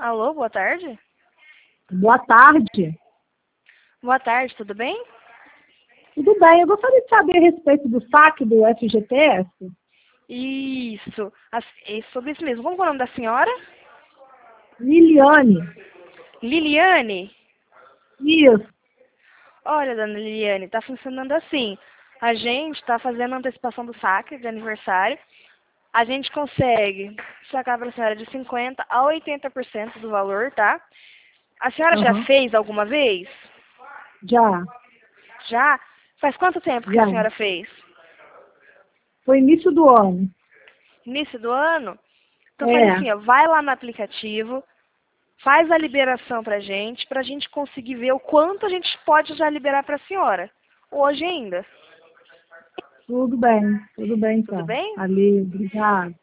Alô, boa tarde? Boa tarde. Boa tarde, tudo bem? Tudo bem, eu gostaria de saber a respeito do saque do FGTS. Isso, é sobre isso mesmo. Como é o nome da senhora? Liliane. Liliane? Isso. Olha, dona Liliane, tá funcionando assim. A gente está fazendo a antecipação do saque de aniversário. A gente consegue sacar para a senhora de 50% a 80% do valor, tá? A senhora já Aham. fez alguma vez? Já. Já? Faz quanto tempo que a Já. senhora fez? Foi início do ano. Início do ano? Então faz É. assim, ó, vai lá no aplicativo, faz a liberação pra gente conseguir ver o quanto a gente pode já liberar pra senhora. Hoje ainda. Tudo bem Tudo então. bem? Ali, obrigado.